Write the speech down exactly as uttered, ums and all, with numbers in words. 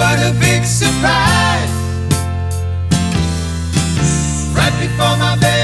what a big surprise. Right before my bed